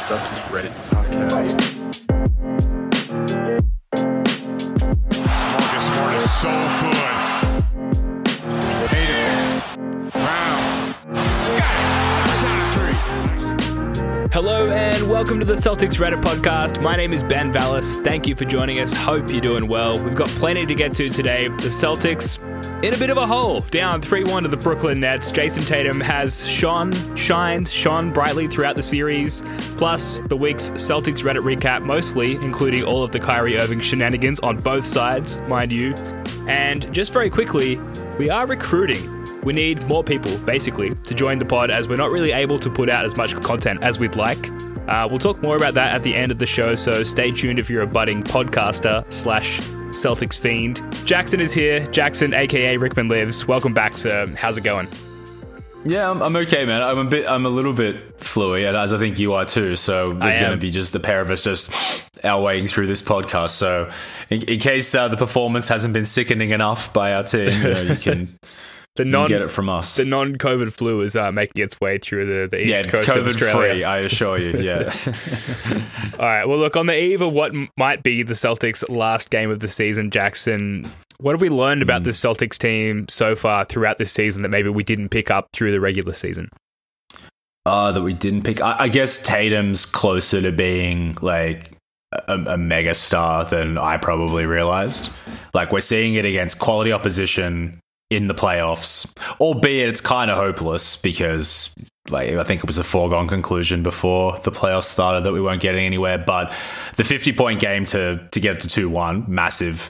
Celtics Reddit podcast. Marcus Smart is so good. Tatum. Brown. Got it. Shot three. Hello and welcome to the Celtics Reddit podcast. My name is Ben Vallis. Thank you for joining us. Hope you're doing well. We've got plenty to get to today. The Celtics in a bit of a hole, down 3-1 to the Brooklyn Nets. Jason Tatum has shone brightly throughout the series. Plus, the week's Celtics Reddit recap, mostly including all of the Kyrie Irving shenanigans on both sides, mind you. And just very quickly, we are recruiting. We need more people, basically, to join the pod as we're not really able to put out as much content as we'd like. We'll talk more about that at the end of the show, so stay tuned if you're a budding podcaster / Celtics fiend. Jackson is here. Jackson, aka Rickman Lives. Welcome back, sir. How's it going? Yeah, I'm okay, man. I'm a little bit fluey, as I think you are too. So there's going to be just the pair of us just our waiting through this podcast. So in case the performance hasn't been sickening enough by our team, you can. You can get it from us. The non-COVID flu is making its way through the east coast COVID of Australia. free, I assure you, yeah. All right, well, look, on the eve of what might be the Celtics' last game of the season, Jackson, what have we learned about this Celtics team so far throughout this season that maybe we didn't pick up through the regular season? That we didn't pick. I guess Tatum's closer to being like a mega star than I probably realized. Like, we're seeing it against quality opposition in the playoffs, albeit it's kind of hopeless because I think it was a foregone conclusion before the playoffs started that we weren't getting anywhere. But the 50-point game to get it to 2-1, massive,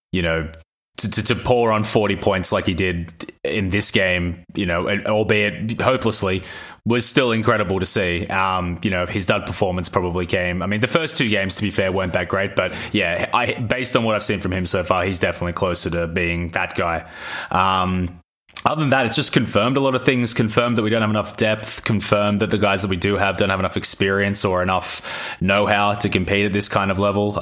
to pour on 40 points like he did in this game, albeit hopelessly, was still incredible to see. His stud performance probably came. I mean, the first two games, to be fair, weren't that great, but yeah, based on what I've seen from him so far, he's definitely closer to being that guy. Other than that, it's just confirmed a lot of things, confirmed that we don't have enough depth, confirmed that the guys that we do have don't have enough experience or enough know-how to compete at this kind of level.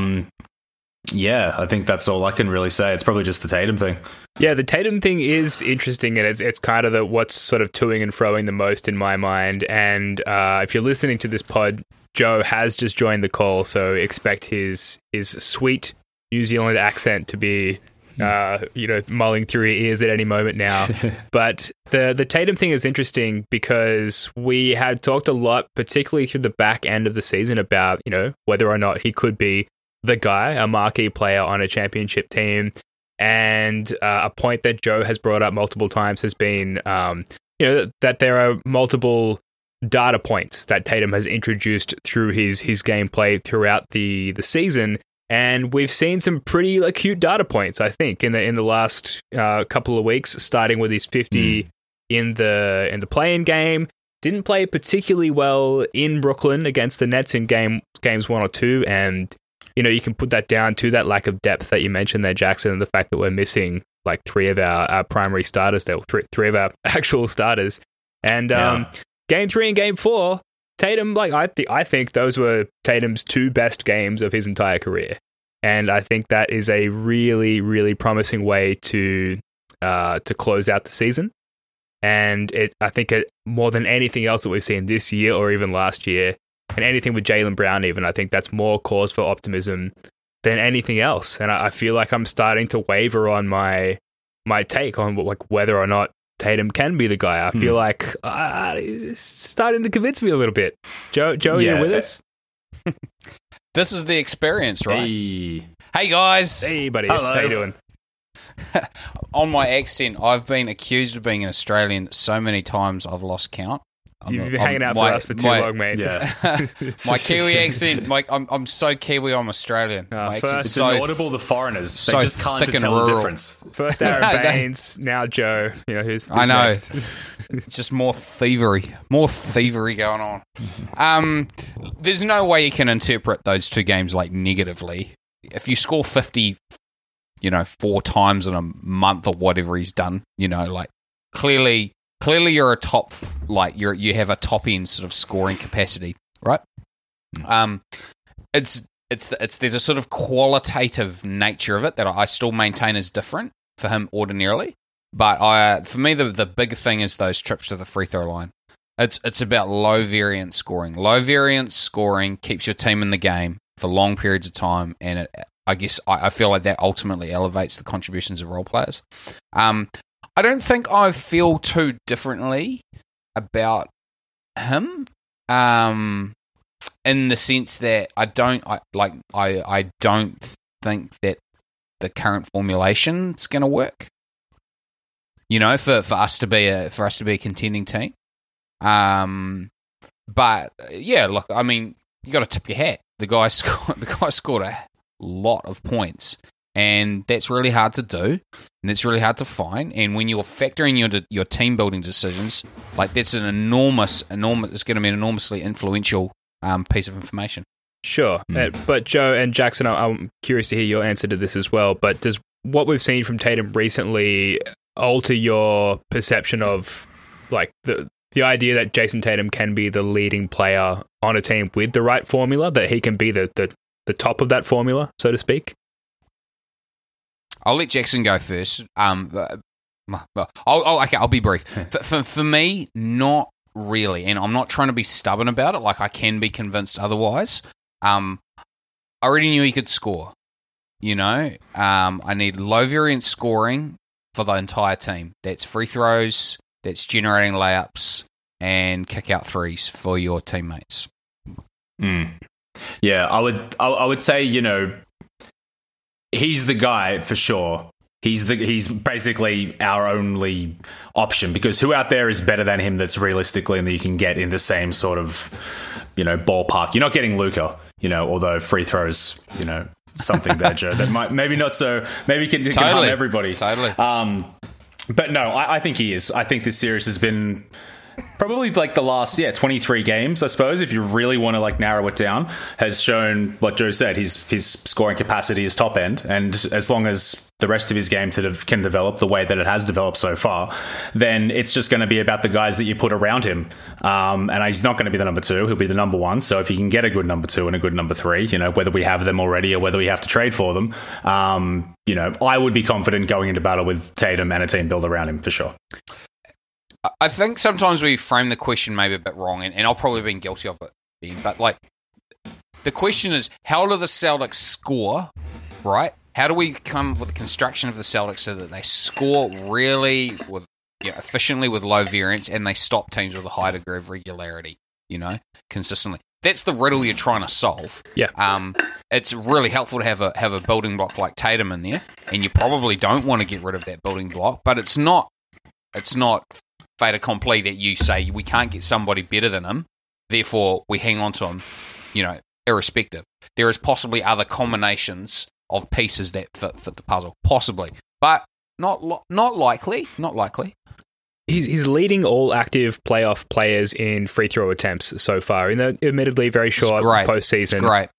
Yeah, I think that's all I can really say. It's probably just the Tatum thing. Yeah, the Tatum thing is interesting, and it's kind of what's sort of toing and froing the most in my mind. And if you're listening to this pod, Joe has just joined the call, so expect his sweet New Zealand accent to be mulling through your ears at any moment now. But the Tatum thing is interesting because we had talked a lot, particularly through the back end of the season, about whether or not he could be the guy, a marquee player on a championship team. And a point that Joe has brought up multiple times has been, that there are multiple data points that Tatum has introduced through his gameplay throughout the season. And we've seen some pretty acute data points, I think, in the last couple of weeks, starting with his 50 in the play-in game. Didn't play particularly well in Brooklyn against the Nets in games 1 or 2, and you can put that down to that lack of depth that you mentioned there, Jackson, and the fact that we're missing like 3 of our primary starters there, 3 of our actual starters. And game 3 and game 4, Tatum, I think those were Tatum's 2 best games of his entire career. And I think that is a really, really promising way to close out the season. And I think more than anything else that we've seen this year or even last year, and anything with Jaylen Brown even, I think that's more cause for optimism than anything else. And I feel like I'm starting to waver on my take on whether or not Tatum can be the guy. I feel like it's starting to convince me a little bit. Joe, you with us? This is the experience, right? Hey guys. Hey buddy. Hello. How you doing? On my accent, I've been accused of being an Australian so many times I've lost count. You've been hanging out for us for too long, mate. Yeah. My Kiwi accent, I'm so Kiwi, I'm Australian. My accent's It's so inaudible to foreigners. so They just can't thick and tell the rural. difference. First Aaron Baines, now Joe. Who's I know. next? just more thievery going on. There's no way you can interpret those 2 games negatively. If you score 50, 4 times in a month or whatever he's done, clearly you're a top, you have a top end sort of scoring capacity, right? There's a sort of qualitative nature of it that I still maintain is different for him ordinarily. But for me, the big thing is those trips to the free throw line. It's about low variance scoring. Low variance scoring keeps your team in the game for long periods of time, and I feel like that ultimately elevates the contributions of role players. I don't think I feel too differently about him, in the sense that I don't think that the current formulation is going to work. You know, for us to be a contending team. But yeah, look, I mean, you got to tip your hat. The guy scored a lot of points, and that's really hard to do, and that's really hard to find. And when you're factoring your team building decisions, like that's an enormous. It's going to be an enormously influential piece of information. Sure, but Joe and Jackson, I'm curious to hear your answer to this as well. But does what we've seen from Tatum recently alter your perception of like the idea that Jason Tatum can be the leading player on a team with the right formula, that he can be the top of that formula, so to speak? I'll let Jackson go first. I'll be brief. For me, not really, and I'm not trying to be stubborn about it. Like I can be convinced otherwise. I already knew he could score. You know, I need low variance scoring for the entire team. That's free throws, that's generating layups, and kick out threes for your teammates. Yeah, I would say, you know, he's the guy for sure. He's basically our only option, because who out there is better than him that's realistically and that you can get in the same sort of, you know, ballpark. You're not getting Luka, you know, although free throws, you know, something there, Joe, that might maybe not so, maybe can harm everybody. Totally. But no, I think he is. I think this series has been probably like the last 23 games, I suppose, if you really want to like narrow it down, has shown what Joe said. His scoring capacity is top end, and as long as the rest of his game can develop the way that it has developed so far, then it's just going to be about the guys that you put around him. And he's not going to be the number 2, he'll be the number 1. So if you can get a good number 2 and a good number 3, you know, whether we have them already or whether we have to trade for them, you know, I would be confident going into battle with Tatum and a team built around him for sure. I think sometimes we frame the question maybe a bit wrong, and I've probably been guilty of it, but like the question is, how do the Celtics score, right? How do we come up with the construction of the Celtics so that they score really with, you know, efficiently with low variance, and they stop teams with a high degree of regularity, you know, consistently? That's the riddle you're trying to solve. Yeah. It's really helpful to have a building block like Tatum in there, and you probably don't want to get rid of that building block, but it's not fait accompli that you say we can't get somebody better than him, therefore we hang on to him, you know, irrespective. There is possibly other combinations of pieces that fit the puzzle, possibly, but not likely. Not likely. He's leading all active playoff players in free throw attempts so far in the admittedly very short postseason. It's great.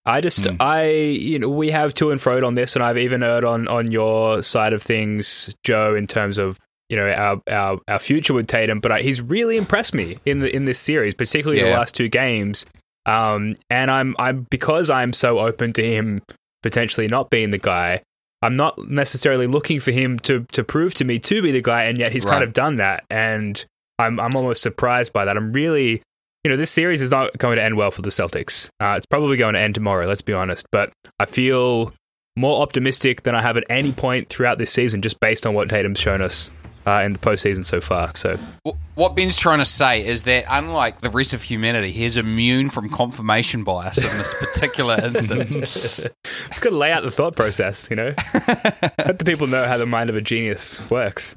We have to and fro on this, and I've even heard on your side of things, Joe, in terms of, you know, our future with Tatum, but he's really impressed me in this series, particularly the last 2 games. And I'm because I'm so open to him potentially not being the guy, I'm not necessarily looking for him to prove to me to be the guy, and yet he's kind of done that, and I'm almost surprised by that. I'm really, you know, this series is not going to end well for the Celtics. It's probably going to end tomorrow, let's be honest, but I feel more optimistic than I have at any point throughout this season, just based on what Tatum's shown us in the postseason so far. So, what Ben's trying to say is that, unlike the rest of humanity, he's immune from confirmation bias in this particular instance. You've got to lay out the thought process, you know? Let the people know how the mind of a genius works.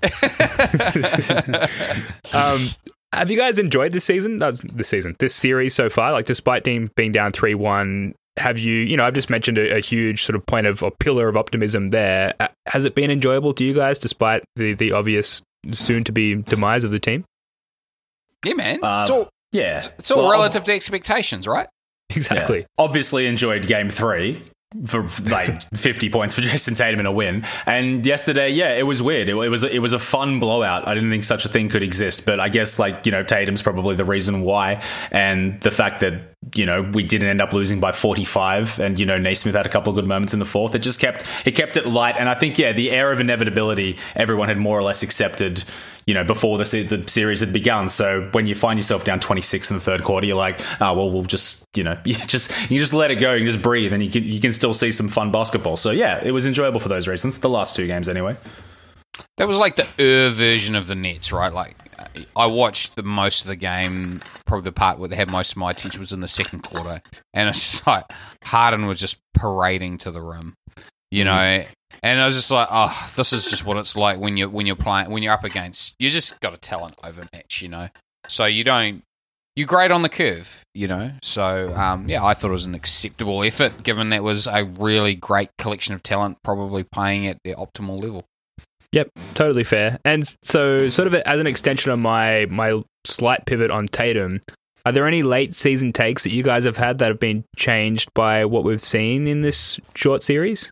Have you guys enjoyed this series so far? Like, despite being down 3-1, have you know, I've just mentioned a huge sort of point of, or pillar of optimism there. Has it been enjoyable to you guys, despite the obvious soon-to-be demise of the team? Yeah, man. It's all relative to expectations, right? Exactly. Yeah. Obviously enjoyed Game 3 for like 50 points for Jason Tatum in a win. And yesterday, it was weird. It was a fun blowout. I didn't think such a thing could exist, but I guess, like, you know, Tatum's probably the reason why, and the fact that we didn't end up losing by 45, and Naismith had a couple of good moments in the fourth. It just kept it light, and I think the air of inevitability everyone had more or less accepted before the series had begun. So when you find yourself down 26 in the third quarter, you're like, oh well, we'll just you just let it go, you just breathe, and you can still see some fun basketball. So yeah, it was enjoyable for those reasons, the last two games anyway. That was like the version of the Nets, right? Like, I watched the most of the game. Probably the part where they had most of my attention was in the second quarter, and it's just like Harden was just parading to the rim, and I was just like, oh, this is just what it's like when you're up against. You just got a talent overmatch, So you're great on the curve, So I thought it was an acceptable effort, given that was a really great collection of talent, probably playing at their optimal level. Yep, totally fair. And so sort of as an extension of my slight pivot on Tatum, are there any late season takes that you guys have had that have been changed by what we've seen in this short series?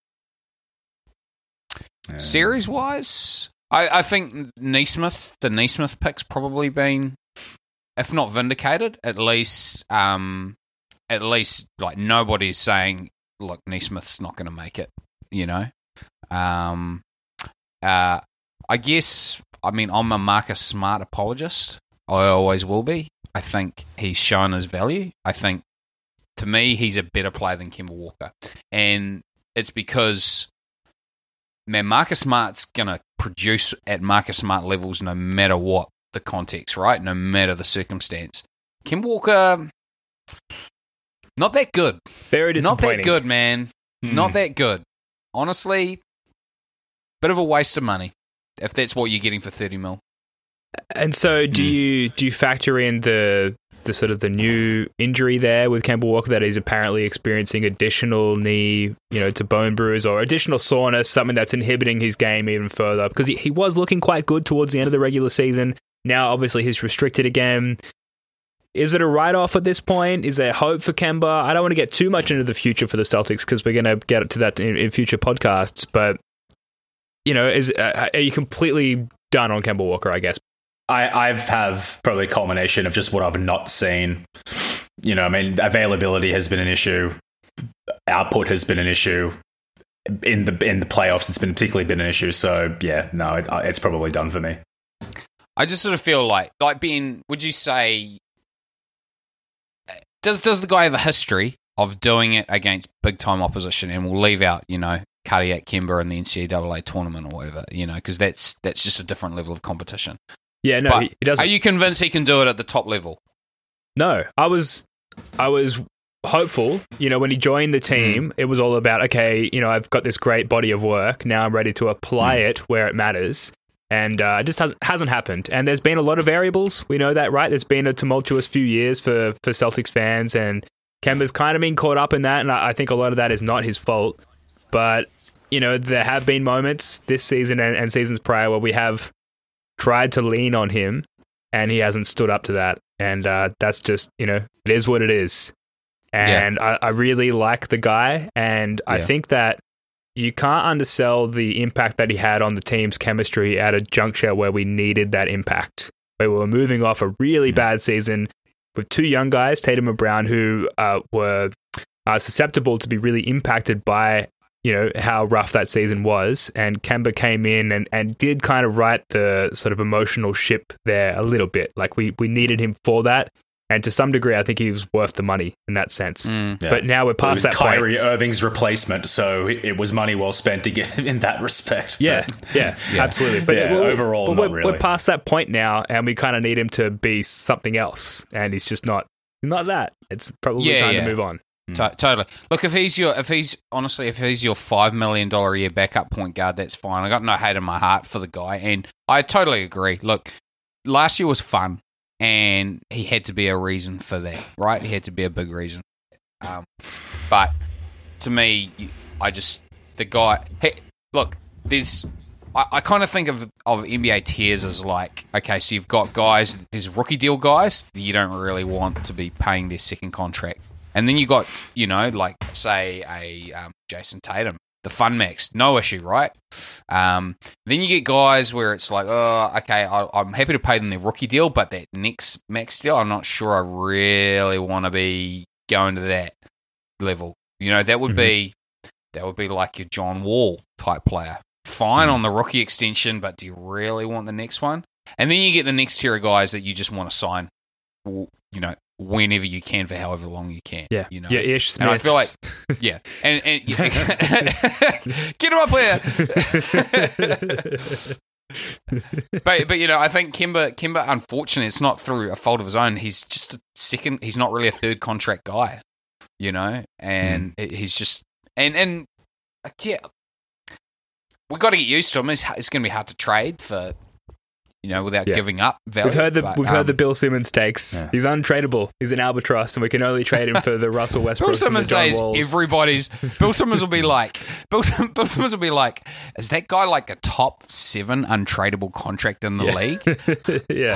Series-wise, I think the Naismith pick's probably been, if not vindicated, at least like nobody's saying, look, Naismith's not going to make it, I guess, I'm a Marcus Smart apologist. I always will be. I think he's shown his value. I think, to me, he's a better player than Kemba Walker. And it's because, man, Marcus Smart's going to produce at Marcus Smart levels no matter what the context, right? No matter the circumstance. Kemba Walker, not that good. Very disappointing. Not that good, man. Not that good. Honestly, bit of a waste of money, if that's what you're getting for $30 million. And so, do you factor in the sort of the new injury there with Kemba Walker, that he's apparently experiencing additional knee, to bone bruise or additional soreness, something that's inhibiting his game even further? Because he was looking quite good towards the end of the regular season. Now, obviously, he's restricted again. Is it a write-off at this point? Is there hope for Kemba? I don't want to get too much into the future for the Celtics because we're going to get to that in future podcasts, but are you completely done on Kemba Walker, I guess? I have probably a culmination of just what I've not seen. Availability has been an issue. Output has been an issue. In the playoffs, it's particularly been an issue. So, yeah, no, it's probably done for me. I just sort of feel like being, would you say, does the guy have a history of doing it against big-time opposition? And we'll leave out, Cardiac Kemba in the NCAA tournament or whatever, because that's just a different level of competition. Yeah, no, but he doesn't. Are you convinced he can do it at the top level? No, I was hopeful. When he joined the team, it was all about, okay, I've got this great body of work. Now I'm ready to apply it where it matters. And it just hasn't happened. And there's been a lot of variables. We know that, right? There's been a tumultuous few years for Celtics fans, and Kemba's kind of been caught up in that. And I think a lot of that is not his fault. But, there have been moments this season and seasons prior where we have tried to lean on him and he hasn't stood up to that. And that's just, it is what it is. And I really like the guy. And I think that you can't undersell the impact that he had on the team's chemistry at a juncture where we needed that impact. Where we were moving off a really bad season with two young guys, Tatum and Brown, who were susceptible to be really impacted by how rough that season was, and Kemba came in and did kind of right the sort of emotional ship there a little bit. Like we needed him for that, and to some degree I think he was worth the money in that sense. But now we're past that point. Kyrie Irving's replacement, so it was money well spent to get him in that respect. Yeah, absolutely. But overall, not really. We're past that point now, and we kind of need him to be something else, and he's just not that. It's probably time to move on. Totally. Look, if he's your $5 million a year backup point guard, that's fine. I got no hate in my heart for the guy, and I totally agree. Look, last year was fun, and he had to be a reason for that, right? He had to be a big reason. But to me, the guy. Hey, look, I kind of think of NBA tiers as like, okay, so you've got guys, there's rookie deal guys that you don't really want to be paying their second contract. And then you got, like, say, a Jason Tatum, the fun max, no issue, right? Then you get guys where it's like, oh, okay, I'm happy to pay them their rookie deal, but that next max deal, I'm not sure I really want to be going to that level. You know, that would be like your John Wall type player. Fine on the rookie extension, but do you really want the next one? And then you get the next tier of guys that you just want to sign, you know, whenever you can for however long you can. Yeah, you know. yeah, Ish Smith. And I feel like, yeah, and get him up here. but you know, I think Kemba, unfortunately, it's not through a fault of his own. He's just a second. He's not really a third contract guy, you know, and he's just and yeah, we got to get used to him. It's going to be hard to trade for. You know, without giving up value. We've heard the Bill Simmons takes. Yeah. He's untradeable. He's an albatross, and we can only trade him for the Russell Westbrook. Bill Simmons says Bill Simmons will be like, Bill Simmons will be like, is that guy like a top 7 untradeable contract in the league? Yeah.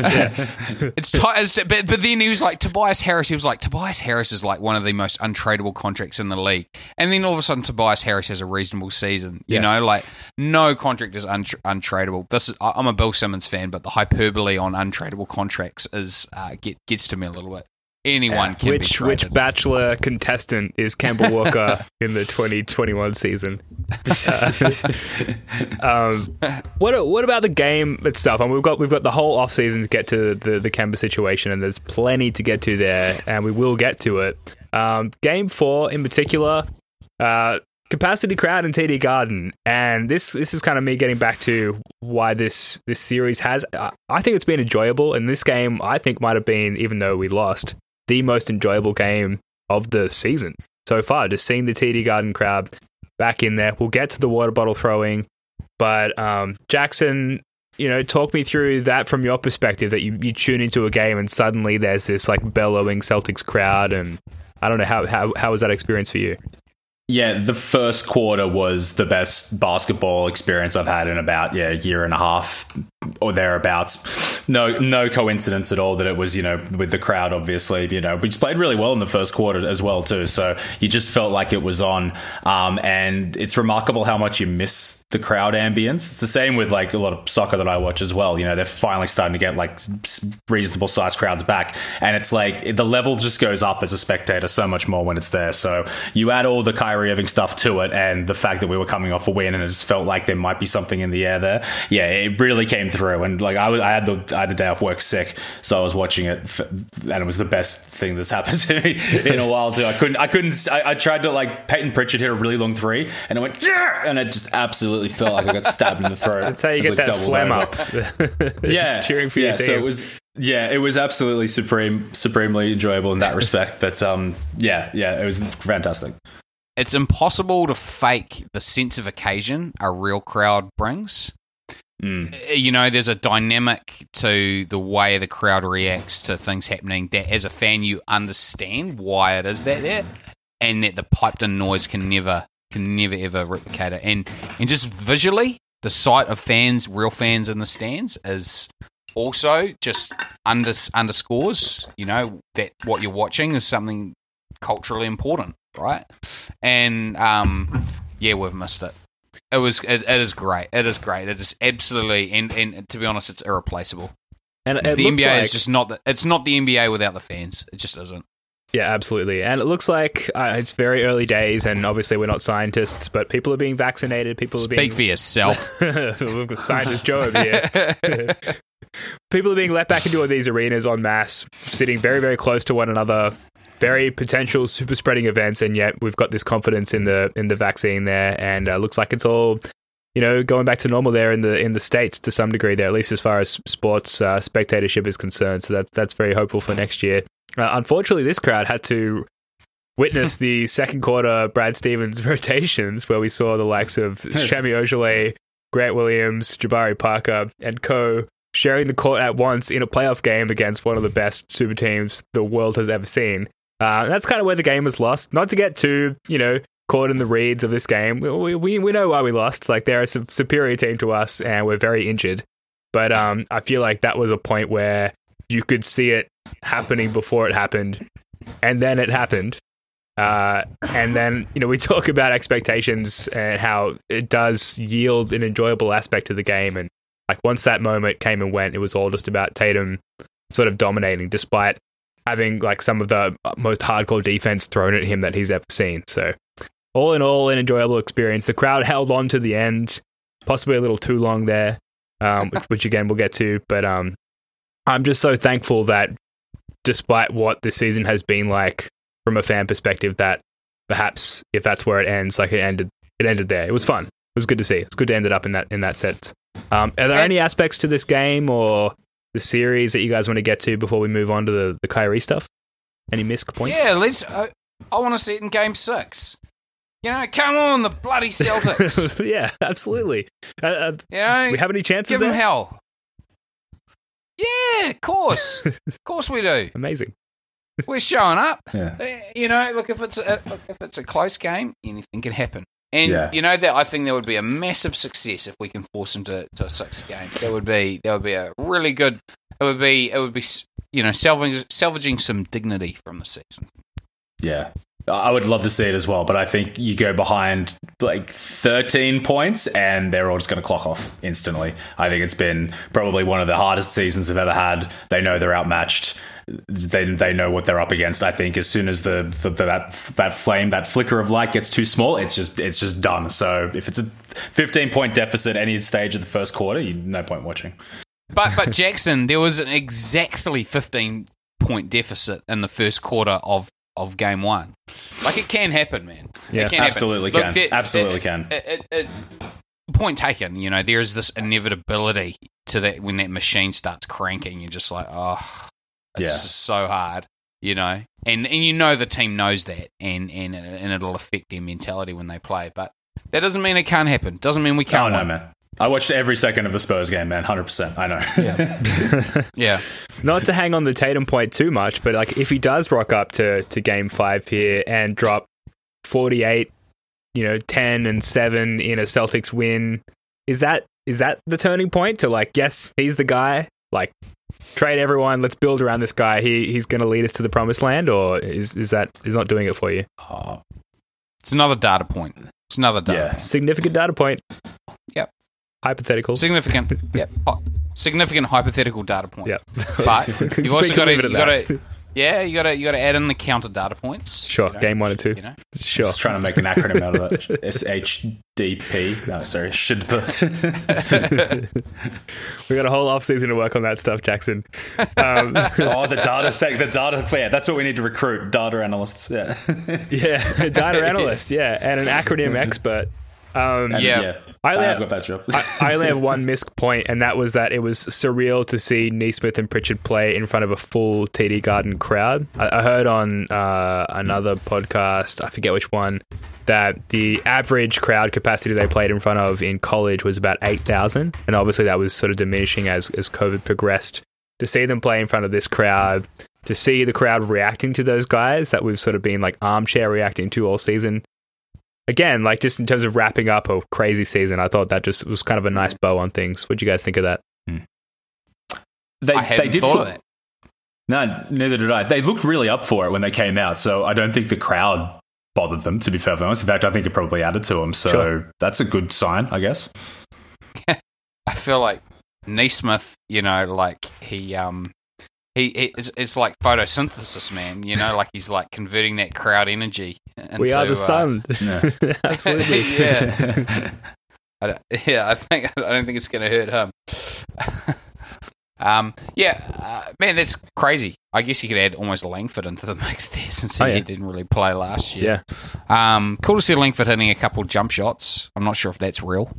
But then he was like Tobias Harris. He was like Tobias Harris is like one of the most untradeable contracts in the league. And then all of a sudden, Tobias Harris has a reasonable season. You know, like no contract is untradeable. I'm a Bill Simmons fan, but the hyperbole on untradeable contracts is gets to me a little bit. Anyone can be traded. Which Bachelor contestant is Kemba Walker in the 2021 season? What about the game itself? I mean, we've got the whole off season to get to the Kemba situation, and there's plenty to get to there, and we will get to it. Game 4 in particular. Capacity crowd in TD Garden, and this is kind of me getting back to why this series has. I think it's been enjoyable, and this game I think might have been, even though we lost, the most enjoyable game of the season so far. Just seeing the TD Garden crowd back in there. We'll get to the water bottle throwing, but Jackson, you know, talk me through that from your perspective. That you tune into a game and suddenly there's this like bellowing Celtics crowd, and I don't know how was that experience for you? Yeah, the first quarter was the best basketball experience I've had in about a year and a half or thereabouts. No coincidence at all that it was, you know, with the crowd, obviously. You know, we just played really well in the first quarter as well, too. So you just felt like it was on. And it's remarkable how much you miss the crowd ambience. It's the same with like a lot of soccer that I watch as well. You know, they're finally starting to get like reasonable sized crowds back. And it's like the level just goes up as a spectator so much more when it's there. So you add all the Kyrie Irving stuff to it, and the fact that we were coming off a win and it just felt like there might be something in the air there. Yeah, it really came through. And like I had the day off work sick, so I was watching it, and it was the best thing that's happened to me in a while too. I tried to like Peyton Pritchard hit a really long three, and it went and it just absolutely felt like I got stabbed in the throat. That's how you get that phlegm up. Yeah, cheering for your team. So it was. Yeah, it was absolutely supremely enjoyable in that respect. But it was fantastic. It's impossible to fake the sense of occasion a real crowd brings. You know, there's a dynamic to the way the crowd reacts to things happening that as a fan you understand why it is that there, and that the piped-in noise can never ever replicate it. And just visually, the sight of fans, real fans in the stands, is also just underscores, you know, that what you're watching is something culturally important, right? And we've missed it. It is great. It is great. It is absolutely, and to be honest, it's irreplaceable. And the NBA is just not. It's not the NBA without the fans. It just isn't. Yeah, absolutely. And it looks like it's very early days, and obviously we're not scientists, but people are being vaccinated. Speak for yourself. We've got Scientist Joe over here. People are being let back into these arenas en masse, sitting very, very close to one another. Very potential super spreading events, and yet we've got this confidence in the vaccine there, and looks like it's all, you know, going back to normal there in the States to some degree there, at least as far as sports spectatorship is concerned. So that's very hopeful for next year. Unfortunately, this crowd had to witness the second quarter Brad Stevens rotations, where we saw the likes of Semi Ojeleye, Grant Williams, Jabari Parker, and co. sharing the court at once in a playoff game against one of the best super teams the world has ever seen. That's kind of where the game was lost. Not to get too, you know, caught in the reeds of this game. We know why we lost. Like, they're a superior team to us, and we're very injured. But I feel like that was a point where you could see it happening before it happened, and then it happened. And then, we talk about expectations and how it does yield an enjoyable aspect to the game. And like once that moment came and went, it was all just about Tatum sort of dominating, despite having like some of the most hardcore defense thrown at him that he's ever seen. So all in all, an enjoyable experience. The crowd held on to the end, possibly a little too long there, which again we'll get to. But I'm just so thankful that despite what the season has been like from a fan perspective, that perhaps if that's where it ends, like it ended there. It was fun. It was good to see. It's good to end it up in that sense. Are there any aspects to this game or the series that you guys want to get to before we move on to the Kyrie stuff? Any missed points? Yeah, let's. I want to see it in Game 6. Come on, the bloody Celtics. Yeah, absolutely. We have any chances give them there? hell. Yeah, of course. Of course we do. Amazing. We're showing up. Yeah. Look, if it's a close game, anything can happen. And Yeah. that I think there would be a massive success if we can force them to a 6th game. That would be a really good. It would be salvaging some dignity from the season. Yeah. I would love to see it as well, but I think you go behind like 13 points and they're all just going to clock off instantly. I think it's been probably one of the hardest seasons they've ever had. They know they're outmatched. They know what they're up against. I think as soon as that flame, that flicker of light gets too small, it's just done. So if it's a 15-point deficit any stage of the first quarter, no point watching. But Jackson, there was an exactly 15-point deficit in the first quarter of Game 1. Like, it can happen, man. Yeah, it can absolutely happen. can. Absolutely can. Point taken. There is this inevitability to that when that machine starts cranking. You're just like, it's just so hard, and the team knows that, and it'll affect their mentality when they play. But that doesn't mean it can't happen. Doesn't mean we can't. Oh no, man. I watched every second of the Spurs game, man. 100%. I know. Yeah. Not to hang on the Tatum point too much, but like if he does rock up to Game 5 here and drop 48, 10 and 7 in a Celtics win, is that the turning point to like, yes, he's the guy? Like, trade everyone, let's build around this guy. He's going to lead us to the promised land, or is not doing it for you? It's another data point. It's another data point. Significant data point. Yep. Hypothetical. Significant. Yep. Significant hypothetical data point. Yep. But you've also got to you got to add in the counter data points. Sure. Game 1 and 2. Sure. Just trying to make an acronym out of that. SHDP. No, sorry. We got a whole off season to work on that stuff, Jackson. The data. Yeah, that's what we need to recruit. Data analysts. Yeah. Yeah. Data analyst. Yeah. And an acronym expert. I've got that job. I only have one missed point, and that was that it was surreal to see Neesmith and Pritchard play in front of a full TD Garden crowd. I heard on another podcast, I forget which one, that the average crowd capacity they played in front of in college was about 8,000, and obviously that was sort of diminishing as COVID progressed. To see them play in front of this crowd, to see the crowd reacting to those guys that we've sort of been like armchair reacting to all season. Again, like just in terms of wrapping up a crazy season, I thought that just was kind of a nice bow on things. What do you guys think of that? I hadn't thought of that. No, neither did I. They looked really up for it when they came out, so I don't think the crowd bothered them, to be perfectly honest. In fact, I think it probably added to them, so That's a good sign, I guess. I feel like Neesmith, like it's like photosynthesis, man. Like he's like converting that crowd energy. We are the sun. Absolutely. Yeah. I don't think it's going to hurt him. Man, that's crazy. I guess you could add almost Langford into the mix there since he didn't really play last year. Yeah. Cool to see Langford hitting a couple jump shots. I'm not sure if that's real.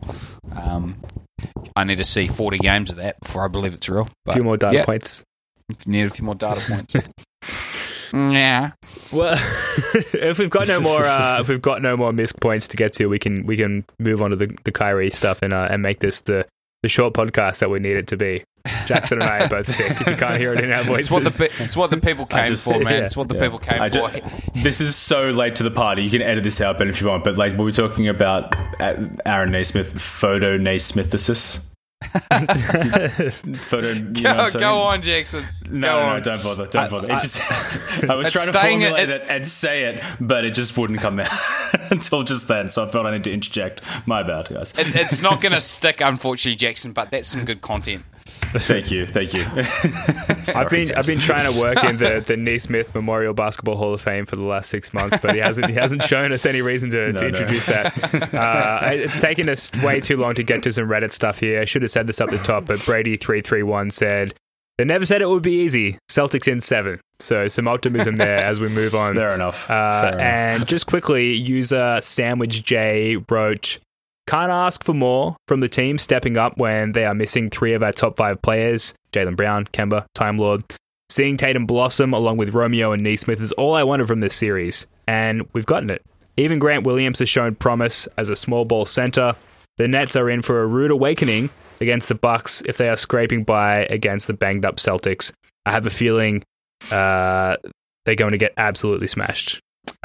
I need to see 40 games of that before I believe it's real. A few more data points. Need a few more data points. Yeah. Well, if we've got no more missed points to get to, we can move on to the Kyrie stuff and make this the short podcast that we need it to be. Jackson and I are both sick. If you can't hear it in our voices, it's what the people came for, man. It's what the people came for. This is so late to the party. You can edit this out, Ben, if you want. But like, we were talking about Aaron Naismith, photo Naismithisis. Photo, you know what I'm saying? Go on, Jackson. No, don't bother. Don't bother. I was trying to formulate it and say it, but it just wouldn't come out until just then. So I felt I need to interject. My bad, guys. It's not going to stick, unfortunately, Jackson. But that's some good content. Thank you. I've been trying to work in the Neesmith Memorial Basketball Hall of Fame for the last 6 months, but he hasn't shown us any reason to introduce that. It's taken us way too long to get to some Reddit stuff here. I should have said this up the top, but Brady331 said, "They never said it would be easy. Celtics in 7." So some optimism there as we move on. Fair enough. And just quickly, user Sandwich J wrote, "Can't ask for more from the team stepping up when they are missing 3 of our top 5 players, Jaylen Brown, Kemba, Time Lord. Seeing Tatum blossom along with Romeo and Neesmith is all I wanted from this series, and we've gotten it. Even Grant Williams has shown promise as a small ball center. The Nets are in for a rude awakening against the Bucks if they are scraping by against the banged up Celtics. I have a feeling they're going to get absolutely smashed."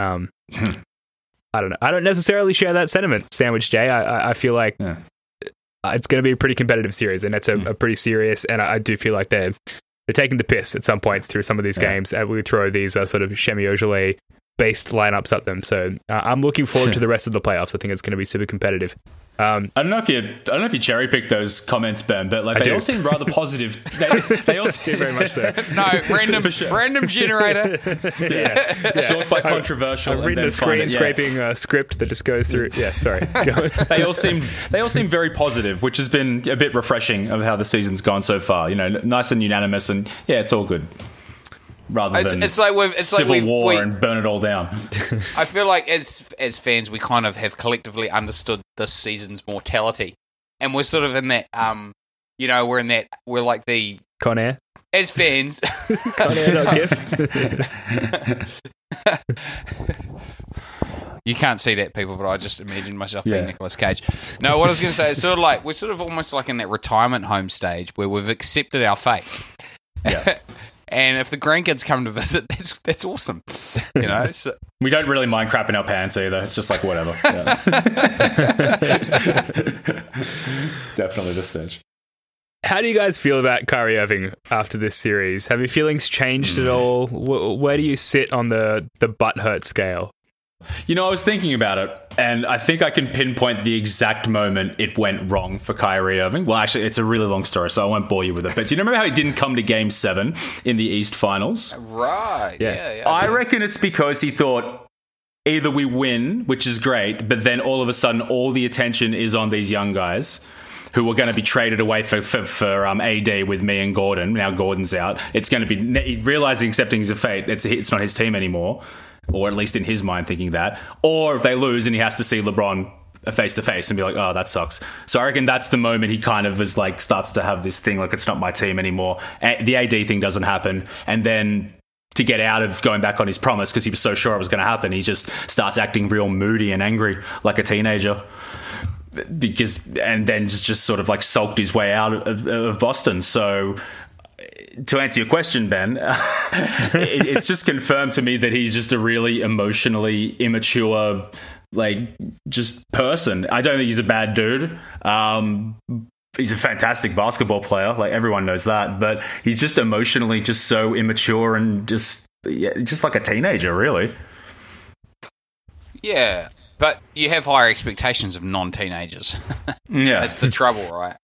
I don't know. I don't necessarily share that sentiment, Sandwich J. I feel like it's going to be a pretty competitive series, and it's a pretty serious, and I do feel like they're taking the piss at some points through some of these games. And we throw these sort of Shemi Ojeleye-based lineups at them. So I'm looking forward to the rest of the playoffs. I think it's going to be super competitive. I don't know if you cherry picked those comments, Ben, but like they all seem rather positive. They all seem very much so. No, random generator. Sort by controversial. I've written a screen scraping script that just goes through. Yeah, sorry. Go. They all seem very positive, which has been a bit refreshing of how the season's gone so far. You know, nice and unanimous, and yeah, it's all good. Rather than civil war and burn it all down. I feel like as fans, we kind of have collectively understood this season's mortality, and we're sort of in that, we're like the Con Air as fans. You can't see that, people, but I just imagined myself being Nicolas Cage. No, what I was going to say is sort of like we're sort of almost like in that retirement home stage where we've accepted our fate. Yeah. And if the grandkids come to visit, that's awesome. You know, so. We don't really mind crapping our pants either. It's just like whatever. Yeah. It's definitely the stage. How do you guys feel about Kyrie Irving after this series? Have your feelings changed at all? Where do you sit on the butthurt scale? You know, I was thinking about it, and I think I can pinpoint the exact moment it went wrong for Kyrie Irving. Well, actually, it's a really long story, so I won't bore you with it. But do you remember how he didn't come to Game 7 in the East Finals? Right, yeah. I reckon it's because he thought either we win, which is great, but then all of a sudden all the attention is on these young guys who are going to be traded away for AD with me and Gordon. Now Gordon's out. It's going to be realizing, accepting his fate. It's not his team anymore. Or at least in his mind thinking that. Or if they lose and he has to see LeBron face-to-face and be like, oh, that sucks. So I reckon that's the moment he kind of is like starts to have this thing like it's not my team anymore. The AD thing doesn't happen. And then to get out of going back on his promise because he was so sure it was going to happen, he just starts acting real moody and angry like a teenager. And then just sort of like sulked his way out of Boston. So to answer your question, Ben, it's just confirmed to me that he's just a really emotionally immature, like, just person. I don't think he's a bad dude. He's a fantastic basketball player. Like, everyone knows that. But he's just emotionally just so immature and just like a teenager, really. Yeah. But you have higher expectations of non-teenagers. Yeah. That's the trouble, right?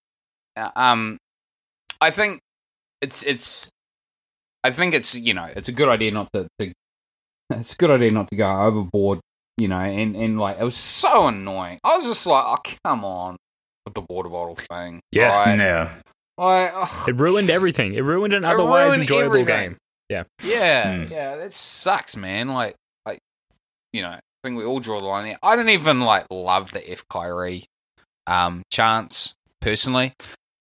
I think it's you know, it's a good idea not to it's a good idea not to go overboard, you know, and like it was so annoying. I was just like, oh, come on with the water bottle thing. Yeah. Right? Yeah. It ruined everything. It ruined an otherwise enjoyable game. Yeah. Yeah. Yeah, that sucks, man. Like you know, I think we all draw the line there. I don't even like love the F Kyrie chance personally.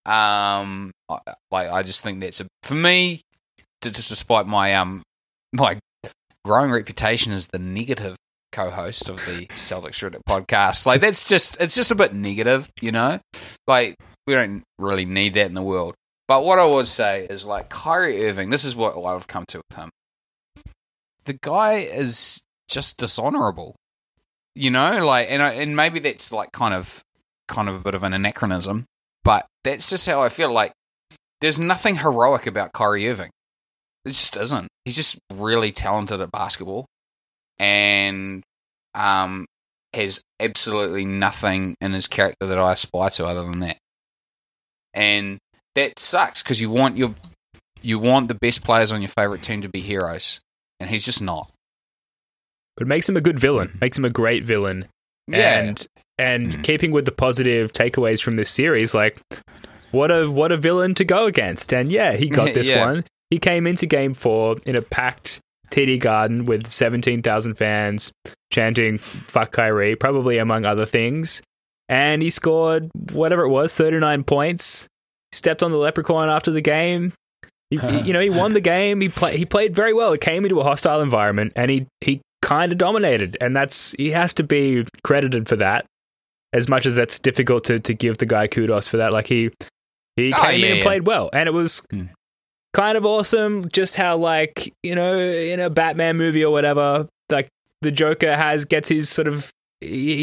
I just think that's for me, just despite my my growing reputation as the negative co-host of the Celtics Reddit podcast, like it's just a bit negative, you know. Like we don't really need that in the world. But what I would say is like Kyrie Irving. This is what I've come to with him. The guy is just dishonorable, you know. Like and maybe that's like kind of a bit of an anachronism. but that's just how I feel. Like, there's nothing heroic about Kyrie Irving. It just isn't. He's just really talented at basketball, and has absolutely nothing in his character that I aspire to other than that. And that sucks, because you want the best players on your favorite team to be heroes, and he's just not. But it makes him a good villain. Makes him a great villain. Yeah. And keeping with the positive takeaways from this series, like, what a villain to go against. And yeah, he got this one. He came into Game 4 in a packed TD Garden with 17,000 fans chanting "fuck Kyrie," probably among other things. And he scored whatever it was, 39 points. Stepped on the leprechaun after the game. He won the game. He played very well. It came into a hostile environment, and he kind of dominated. And he has to be credited for that. As much as that's difficult to give the guy kudos for that, like he came in and played well, and it was kind of awesome. Just how, like, in a Batman movie or whatever, like the Joker gets his sort of he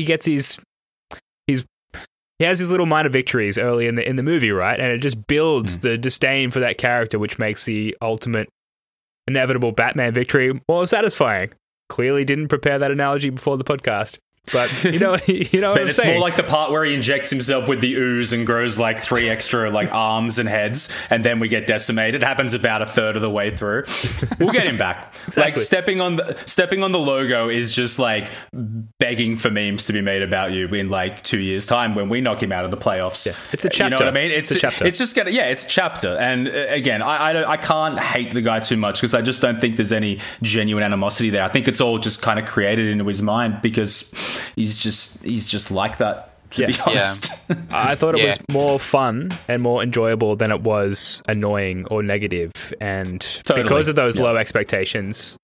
has his little minor victories early in the movie, right? And it just builds the disdain for that character, which makes the ultimate inevitable Batman victory more satisfying. Clearly didn't prepare that analogy before the podcast. But you know what I'm it's saying. more like the part where he injects himself with the ooze and grows like 3 extra like arms and heads, and then we get decimated. It happens about a third of the way through. We'll get him back. Exactly. Like stepping on the logo is just like begging for memes to be made about you in like 2 years' time when we knock him out of the playoffs. Yeah. It's a chapter. You know what I mean? It's a chapter. It's just it's a chapter. And again, I can't hate the guy too much, because I just don't think there's any genuine animosity there. I think it's all just kind of created into his mind because he's just like that, to be honest. I thought it was more fun and more enjoyable than it was annoying or negative. And because of those low expectations,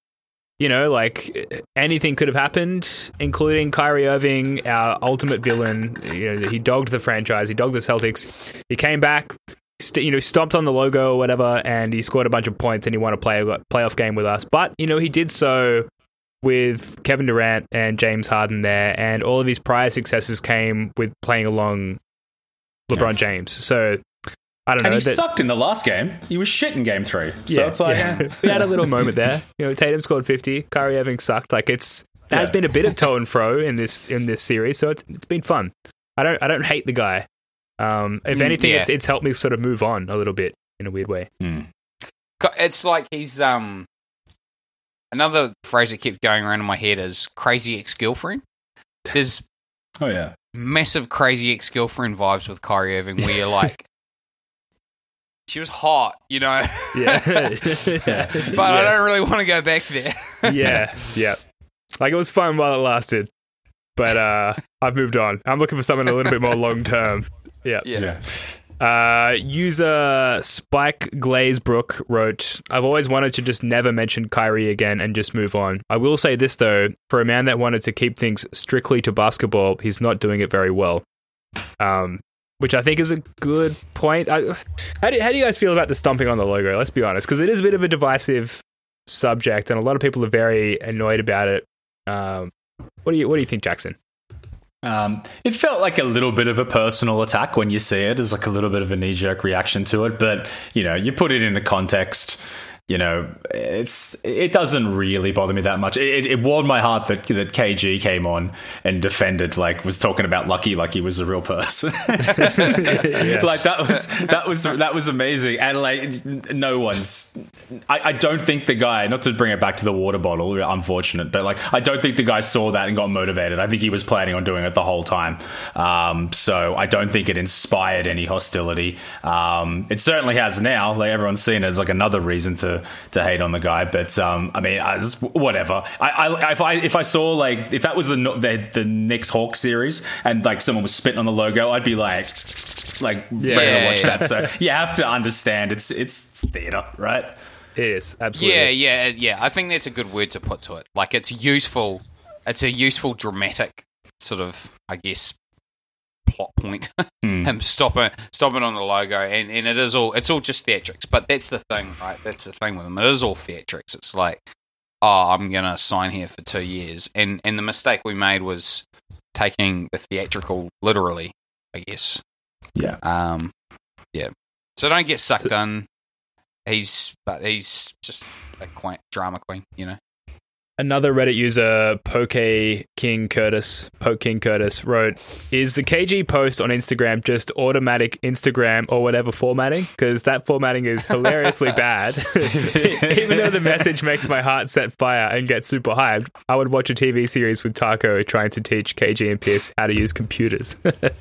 like anything could have happened, including Kyrie Irving, our ultimate villain. He dogged the franchise, he dogged the Celtics. He came back, stomped on the logo or whatever, and he scored a bunch of points, and he won a playoff game with us. But, he did so with Kevin Durant and James Harden there, and all of his prior successes came with playing along LeBron James. So, I don't know. And he sucked in the last game. He was shit in Game 3. So it's like... we had a little moment there. Tatum scored 50. Kyrie Irving sucked. Like, there has been a bit of to and fro in this series, so it's been fun. I don't hate the guy. If anything, it's helped me sort of move on a little bit in a weird way. It's like he's... Another phrase that kept going around in my head is crazy ex-girlfriend. There's massive crazy ex-girlfriend vibes with Kyrie Irving, where you're like, she was hot, Yeah. But I don't really want to go back there. Yeah. Like, it was fun while it lasted, but I've moved on. I'm looking for something a little bit more long-term. Yeah. User Spike Glazebrook wrote, "I've always wanted to just never mention Kyrie again and just move on. I will say this, though, for a man that wanted to keep things strictly to basketball, he's not doing it very well." Which I think is a good point. How do you guys feel about the stomping on the logo? Let's be honest, because it is a bit of a divisive subject, and a lot of people are very annoyed about it. What do you think, Jackson? It felt like a little bit of a personal attack when you see it, as like a little bit of a knee-jerk reaction to it. But, you put it into context, it doesn't really bother me that much. It warmed my heart that KG came on and defended, like, was talking about Lucky like he was a real person. Like, that was amazing. And like, no one's... I don't think the guy, not to bring it back to the water bottle, unfortunate, but like, I don't think the guy saw that and got motivated. I think he was planning on doing it the whole time. So I don't think it inspired any hostility. It certainly has now. Like, everyone's seen it as like another reason to hate on the guy. But whatever. If I saw, like, if that was the Knicks Hawks series and like someone was spitting on the logo, I'd be like ready to watch that. So you have to understand it's theater, right? It is, absolutely. Yeah. I think that's a good word to put to it. Like, it's useful. It's a useful dramatic sort of, I guess, plot point. Him stopping on the logo, and it's all just theatrics. But that's the thing, right? That's the thing with him. It is all theatrics. It's like, I'm gonna sign here for 2 years, and the mistake we made was taking the theatrical literally, I guess. Yeah. Yeah. So don't get sucked in. He's just a drama queen, you know. Another Reddit user, Poke King Curtis, wrote, "Is the KG post on Instagram just automatic Instagram or whatever formatting? Because that formatting is hilariously bad. Even though the message makes my heart set fire and get super hyped, I would watch a TV series with Taco trying to teach KG and Pierce how to use computers."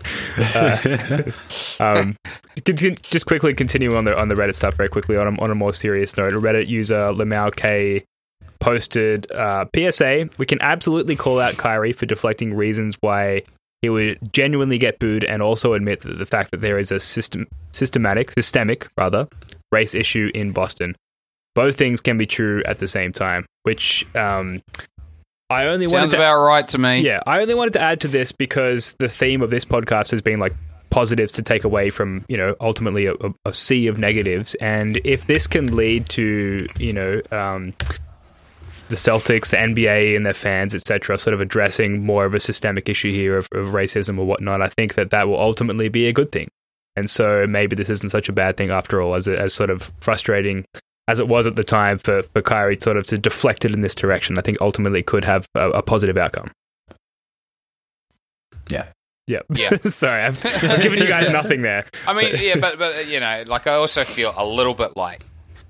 Just quickly continuing on the Reddit stuff very quickly on a more serious note, a Reddit user, Lamau K, posted PSA, "We can absolutely call out Kyrie for deflecting reasons why he would genuinely get booed, and also admit that the fact that there is a systemic race issue in Boston. Both things can be true at the same time," which I only sounds about right to me. Yeah, I only wanted to add to this because the theme of this podcast has been like positives to take away from, you know, ultimately a sea of negatives, and if this can lead to, you know, the Celtics, the NBA and their fans, etc., sort of addressing more of a systemic issue here of racism or whatnot, I think that will ultimately be a good thing. And so maybe this isn't such a bad thing after all, as sort of frustrating as it was at the time for Kyrie sort of to deflect it in this direction. I think ultimately could have a positive outcome. Yeah. Yeah. Sorry, I've given you guys nothing there. I mean, yeah, but you know, like I also feel a little bit like,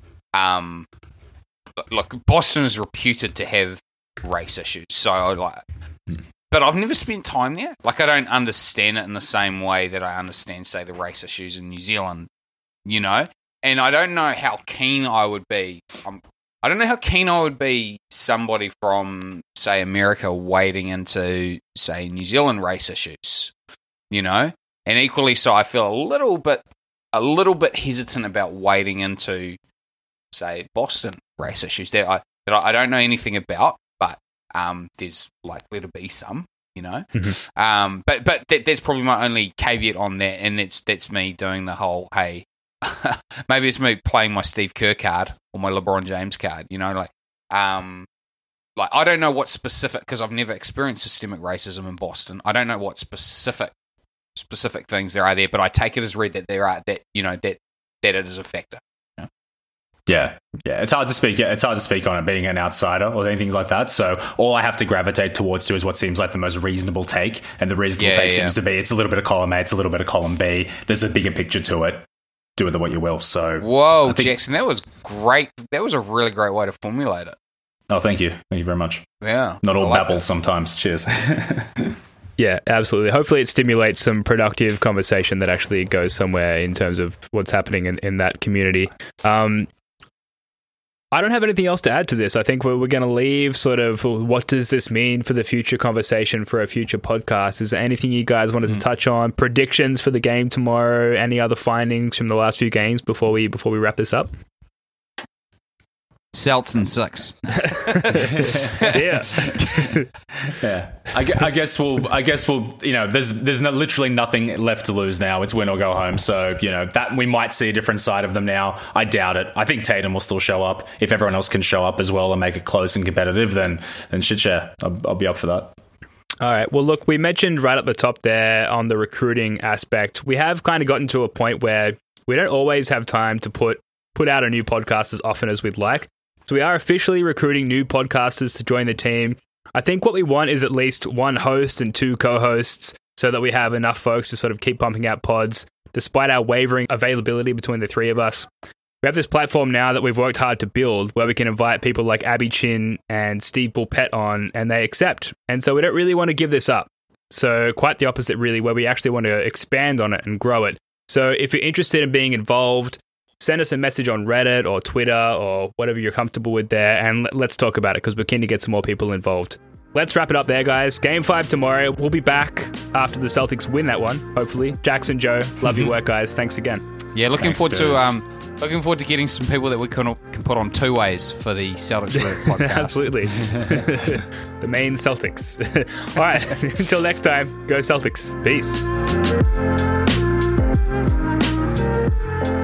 look, Boston is reputed to have race issues, so like, but I've never spent time there. Like, I don't understand it in the same way that I understand, say, the race issues in New Zealand, you know. And I don't know how keen I would be. I don't know how keen I would be somebody from, say, America wading into, say, New Zealand race issues, you know. And equally so, I feel a little bit hesitant about wading into, say, Boston race issues that I don't know anything about, but there's likely to be some, you know. Mm-hmm. But that's probably my only caveat on that, and that's me doing the whole, hey, maybe it's me playing my Steve Kerr card or my LeBron James card, you know, like I don't know what specific, because I've never experienced systemic racism in Boston. I don't know what specific things there are there, but I take it as read that there are, that, you know, that it is a factor. Yeah. It's hard to speak. It's hard to speak on it being an outsider or anything like that. So all I have to gravitate towards is what seems like the most reasonable take, and the reasonable take seems to be it's a little bit of column A, it's a little bit of column B. There's a bigger picture to it. Do with it what you will. So whoa, Jackson, that was great. That was a really great way to formulate it. Oh, thank you very much. Yeah, not all babble sometimes. Cheers. Yeah, absolutely. Hopefully it stimulates some productive conversation that actually goes somewhere in terms of what's happening in that community. I don't have anything else to add to this. I think we're going to leave sort of what does this mean for the future conversation for a future podcast. Is there anything you guys wanted to touch on? Predictions for the game tomorrow? Any other findings from the last few games before we wrap this up? Celts in 6. Yeah. I guess we'll. You know, there's literally nothing left to lose now. It's win or go home. So you know that we might see a different side of them now. I doubt it. I think Tatum will still show up. If everyone else can show up as well and make it close and competitive, then shit, yeah, I'll be up for that. All right. Well, look, we mentioned right at the top there on the recruiting aspect, we have kind of gotten to a point where we don't always have time to put out a new podcast as often as we'd like. So we are officially recruiting new podcasters to join the team. I think what we want is at least one host and 2 co-hosts so that we have enough folks to sort of keep pumping out pods, despite our wavering availability between the 3 of us. We have this platform now that we've worked hard to build where we can invite people like Abby Chin and Steve Bulpett on, and they accept. And so we don't really want to give this up. So quite the opposite, really, where we actually want to expand on it and grow it. So if you're interested in being involved, send us a message on Reddit or Twitter or whatever you're comfortable with there, and let's talk about it because we're keen to get some more people involved. Let's wrap it up there, guys. Game 5 tomorrow. We'll be back after the Celtics win that one, hopefully. Jackson, Joe, love your work, guys. Thanks again. Yeah, looking forward to getting some people that we can put on 2 ways for the Celtics podcast. Absolutely. The main Celtics. All right. Until next time, go Celtics. Peace.